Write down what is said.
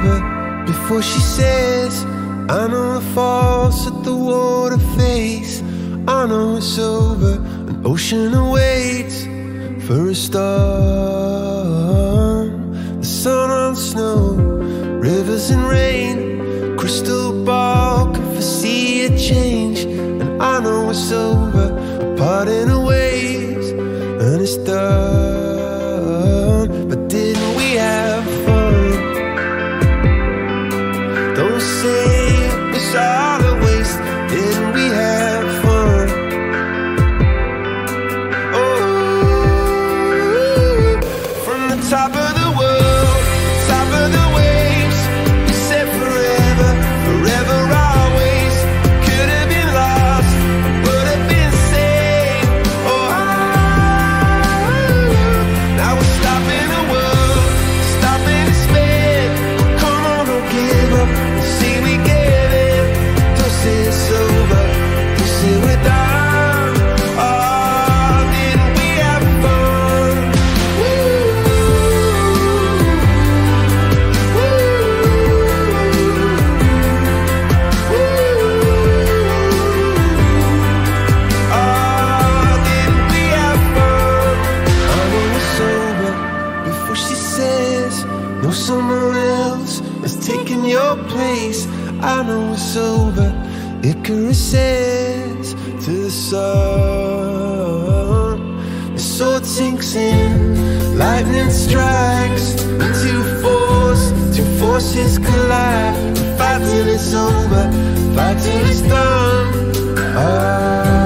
sober before she says, I know the falls at the water face. I know it's over, an ocean awaits for a storm. The sun on snow, rivers and rain, crystal ball can foresee a change. And I know it's over, parting of ways, and it's done. But didn't we have fun? Don't say it was all a waste. Didn't we have fun? Oh, from the top of the world, top of the waves, we said forever, forever always. Could have been lost, would have been saved. Oh, now we're stopping the world, stopping the spin. Come on, don't give up. See, we get it. Don't say it's over, don't say we're done. Oh, didn't we have fun? Oh, didn't we have fun? I know it's over before she says, no, someone else is taking your place. I know it's over, Icarus says to the sun. The sword sinks in, lightning strikes, two forces collide. Fight till it's over, fight till it's done. Ah.